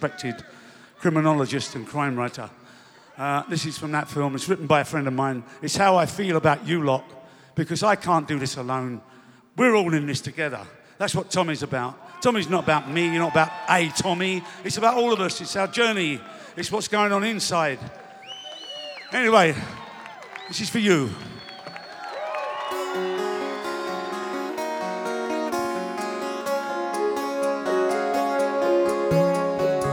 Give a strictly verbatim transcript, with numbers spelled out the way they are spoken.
respected criminologist and crime writer. Uh, this is from that film. It's written by a friend of mine. It's how I feel about you lot, because I can't do this alone. We're all in this together. That's what Tommy's about. Tommy's not about me, you're not about a Tommy. It's about all of us. It's our journey. It's what's going on inside. Anyway, this is for you.